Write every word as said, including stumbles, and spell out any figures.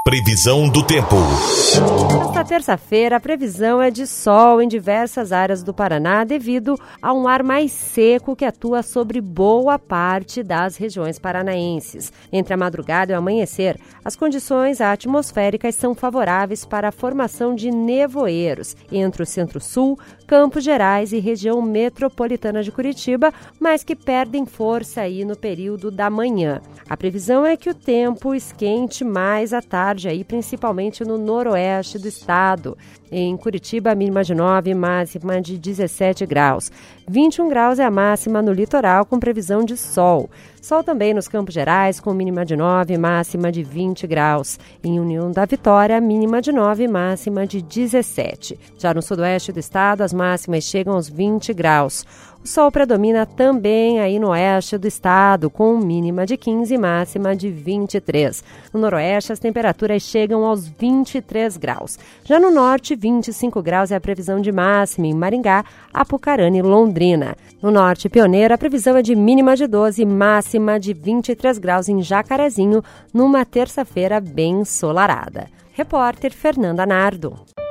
Previsão do tempo. Nesta terça-feira, a previsão é de sol em diversas áreas do Paraná devido a um ar mais seco que atua sobre boa parte das regiões paranaenses. Entre a madrugada e o amanhecer, as condições atmosféricas são favoráveis para a formação de nevoeiros entre o Centro-Sul, Campos Gerais e região metropolitana de Curitiba, mas que perdem força aí no período da manhã. A previsão é que o tempo esquente mais à tarde, aí, principalmente no noroeste do estado. Em Curitiba, mínima de nove, máxima de dezessete graus. vinte e um graus é a máxima no litoral, com previsão de sol. Sol também nos Campos Gerais, com mínima de nove, máxima de vinte graus. Em União da Vitória, mínima de nove, máxima de dezessete. Já no sudoeste do estado, as máximas chegam aos vinte graus. O sol predomina também aí no oeste do estado, com mínima de quinze e máxima de vinte e três. No noroeste, as temperaturas chegam aos vinte e três graus. Já no norte, vinte e cinco graus é a previsão de máxima em Maringá, Apucarana e Londrina. No norte pioneiro, a previsão é de mínima de doze e máxima de vinte e três graus em Jacarezinho, numa terça-feira bem ensolarada. Repórter Fernanda Nardo.